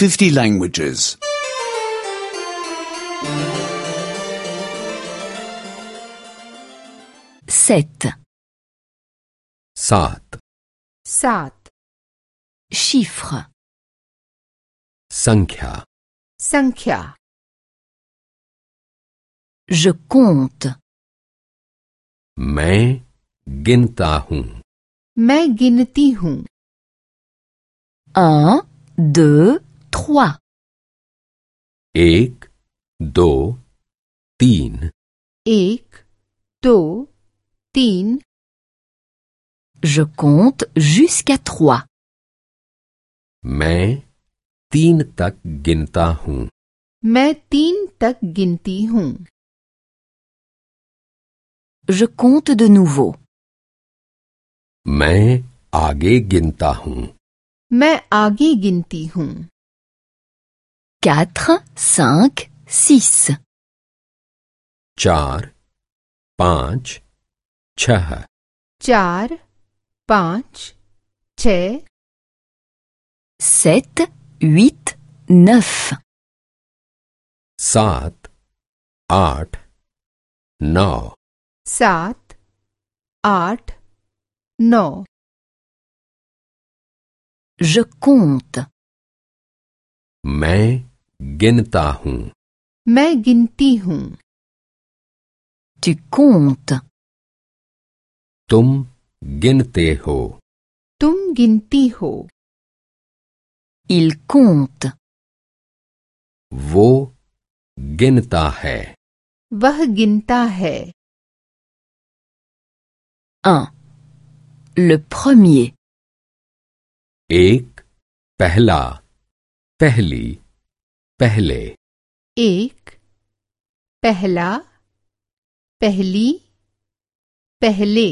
50 languages. 7. 7. 7. Chiffre. संख्या. संख्या. Je compte. मैं गिनता हूँ. मैं गिनती हूँ. 1, 2, 3. 1, 2, 3. 1, 2, 3. Je compte jusqu'à 3. मैं 3 तक गिनता हूँ. मैं 3 तक गिनती हूँ. Je compte de nouveau. मैं आगे गिनता हूँ. मैं आगे गिनती हूँ. 4, 5, 6. 4, 5, 6. 4, 5, 6. 7, 8, 9. 7, 8, 9. 7, 8, 9. Je compte. मैं गिनता हूँ. मैं गिनती हूँ. Tu comptes. तुम गिनते हो. तुम गिनती हो. Il compte. वो गिनता है. वह गिनता है. 1. Le premier. 1, पहला, पहली, पहले. 1, पहला, पहली, पहले.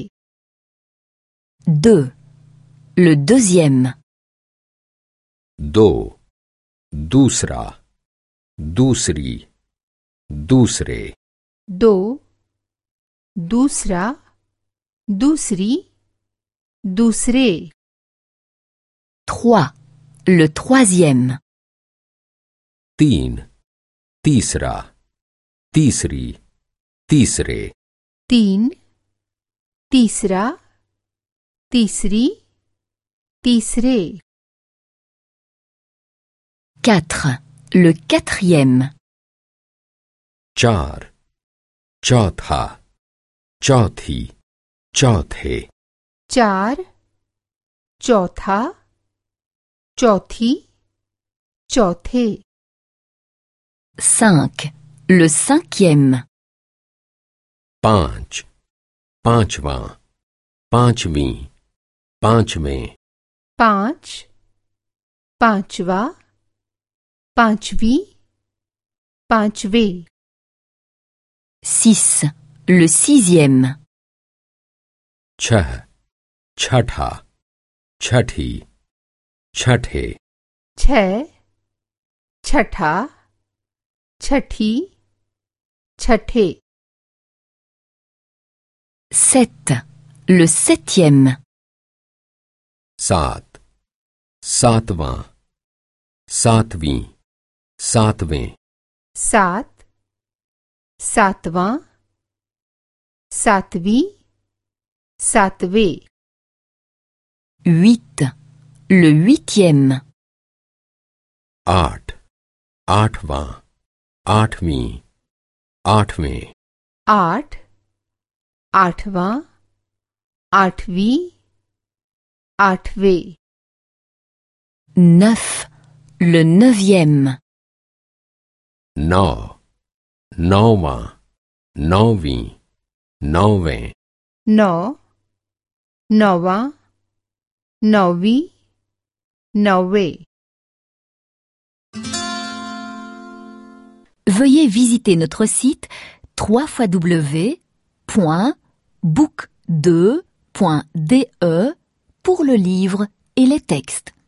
2. Le deuxième. 2, दूसरा, दूसरी, दूसरे. 2, दूसरा, दूसरी, दूसरे. 3. Le troisième. 3, तीसरा, तीसरी, तीसरे. 3, तीसरा, तीसरी, तीसरे. 4. Le quatrième. 4, चौथा, चौथी, चौथे. 4, चौथा, चौथी, चौथे. 5. Le cinquième. 5, पांचवां, पांचवीं, पांचवें. 5, पांचवा, पांचवी, पांचवे. 6. Le sixième. 6, छठा, छठी, छठे. 6, छठा, छठी, छठे. 7. Le septième. 7, सातवां, सातवीं, सातवें. 7, सातवां, सातवीं, सातवें. 8. Le huitième. 8, आठवां, आठवीं, आठवें. 8, आठवां, आठवीं, आठवें. 9. Le neuvième. 9, नौवां, नौवीं, नौवें. 9, नौवां, नौवीं, नौवें. Veuillez visiter notre site www.book2.de pour le livre et les textes.